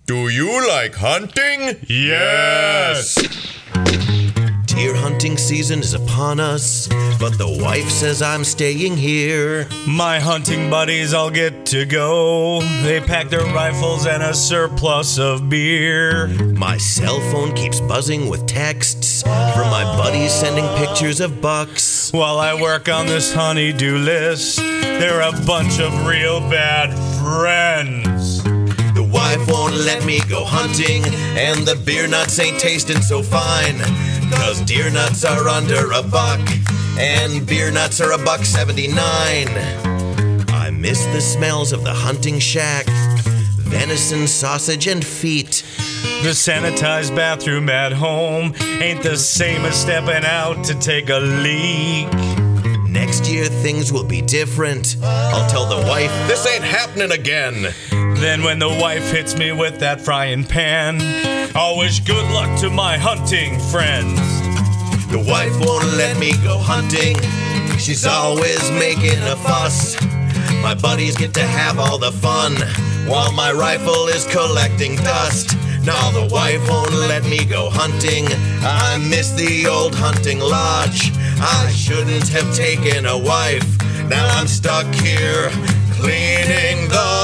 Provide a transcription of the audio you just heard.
Do you like hunting? Yes! Deer hunting season is upon us, but the wife says I'm staying here. My hunting buddies all get to go. They pack their rifles and a surplus of beer. My cell phone keeps buzzing with texts from my buddies sending pictures of bucks. While I work on this honey-do list, they're a bunch of real bad friends. The wife won't let me go hunting, and the beer nuts ain't tasting so fine. 'Cause deer nuts are under $1, and beer nuts are $1.79. I miss the smells of the hunting shack, venison, sausage, and feet. The sanitized bathroom at home ain't the same as stepping out to take a leak. Next year things will be different. I'll tell the wife, This ain't happening again. Then when the wife hits me with that frying pan, I'll wish good luck to my hunting friends. the wife won't let me go hunting. She's always making a fuss. My buddies get to have all the fun, while my rifle is collecting dust. Now the wife won't let me go hunting. I miss the old hunting lodge. I shouldn't have taken a wife. Now I'm stuck here cleaning the